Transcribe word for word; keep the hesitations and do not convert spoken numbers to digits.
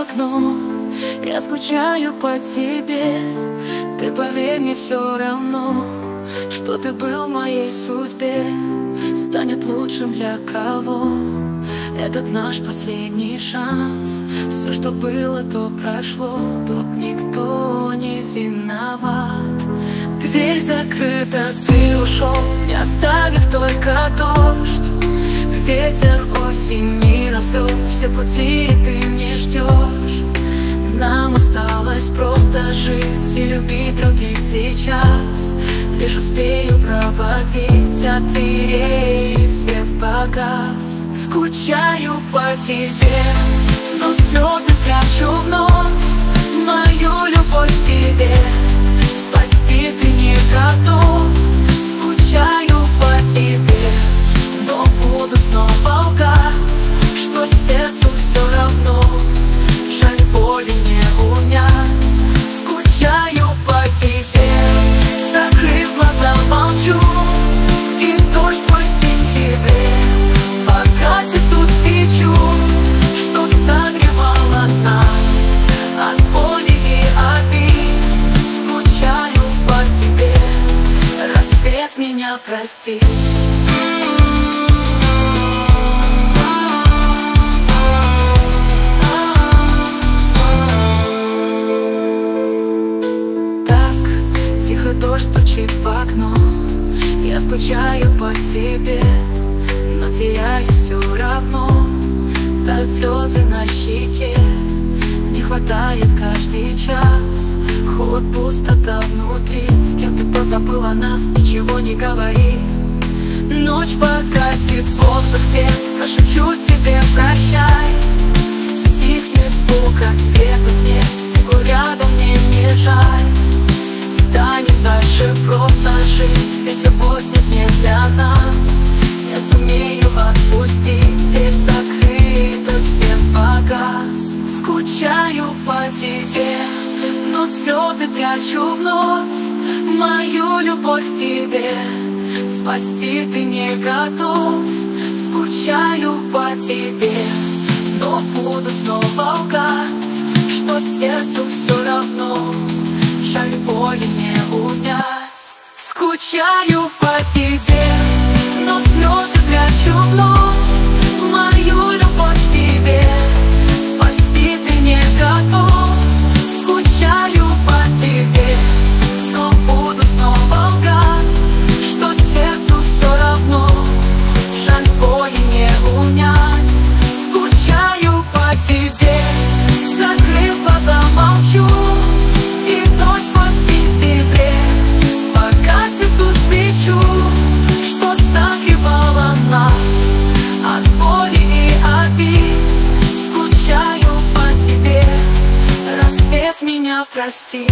окно, я скучаю по тебе. Ты поверь, мне все равно, что ты был в моей судьбе. Станет лучшим для кого этот наш последний шанс. Все, что было, то прошло, тут никто не виноват. Дверь закрыта, ты ушел, не оставив только дождь. Ветер осени развел все пути, и ты не ждешь. Нам осталось просто жить и любить других сейчас. Лишь успею проводить от дверей, свет погас. Скучаю по тебе, но слезы прячу вновь. Мою любовь к тебе спасти ты не готов. Скучаю по тебе, но буду снова лгать, что сердцу все равно. Жаль, боли не унять. Скучаю по тебе, закрыв глаза, молчу. И дождь твой в сентябре погасит ту свечу, что согревала нас от боли и обид. Скучаю по тебе, рассвет меня прости. Дождь стучит в окно, я скучаю по тебе, но теряю все равно. Тают слезы на щеке, не хватает каждый час. Холод, пустота внутри, с кем ты позабыла нас, ничего не говори. Ночь погасит воздух, свет, прошепчу тебе прощай. Стихнет звук ответов, нет, его рядом мне не жаль. Станет дальше просто жить, ведь любовь нет не для нас. Я сумею отпустить, дверь закрыта, свет погас. Скучаю по тебе, но слезы прячу вновь. Мою любовь к тебе спасти ты не готов. Скучаю по тебе, но буду снова лгать, что сердцу все равно. Жаль, боли не унять. Скучаю по тебе, но слезы прячу вновь. Мою любовь к тебе спасти ты не готов. Скучаю по тебе, но буду снова лгать, что сердцу все равно. Жаль, боли не унять. Скучаю по тебе, закрыв глаза, молчу. Что согревала нас от боли и обид. Скучаю по тебе, рассвет меня прости.